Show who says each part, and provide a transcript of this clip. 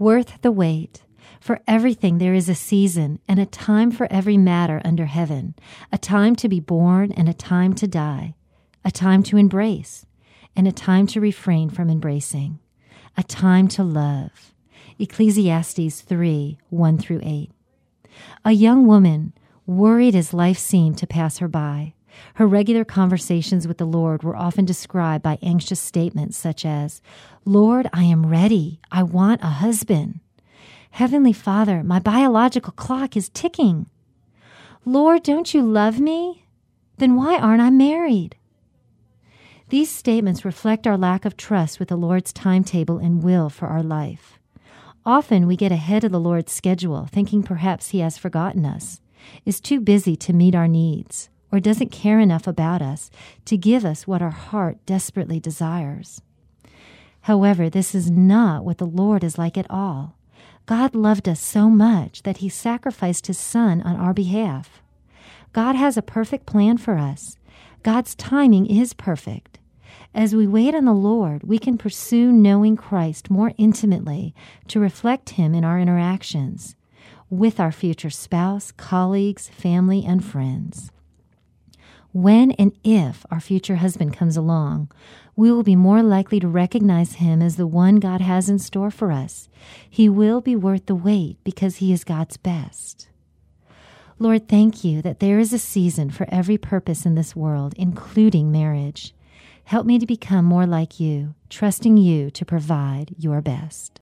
Speaker 1: Worth the wait. For everything there is a season and a time for every matter under heaven, a time to be born and a time to die, a time to embrace and a time to refrain from embracing, a time to love. Ecclesiastes 3, 1-8. A young woman, worried as life seemed to pass her by. Her regular conversations with the Lord were often described by anxious statements such as, "Lord, I am ready. I want a husband." "Heavenly Father, my biological clock is ticking." "Lord, don't you love me? Then why aren't I married?" These statements reflect our lack of trust with the Lord's timetable and will for our life. Often we get ahead of the Lord's schedule, thinking perhaps He has forgotten us, is too busy to meet our needs, or doesn't care enough about us to give us what our heart desperately desires. However, this is not what the Lord is like at all. God loved us so much that He sacrificed His Son on our behalf. God has a perfect plan for us. God's timing is perfect. As we wait on the Lord, we can pursue knowing Christ more intimately to reflect Him in our interactions with our future spouse, colleagues, family, and friends. When and if our future husband comes along, we will be more likely to recognize him as the one God has in store for us. He will be worth the wait because he is God's best. Lord, thank you that there is a season for every purpose in this world, including marriage. Help me to become more like you, trusting you to provide your best.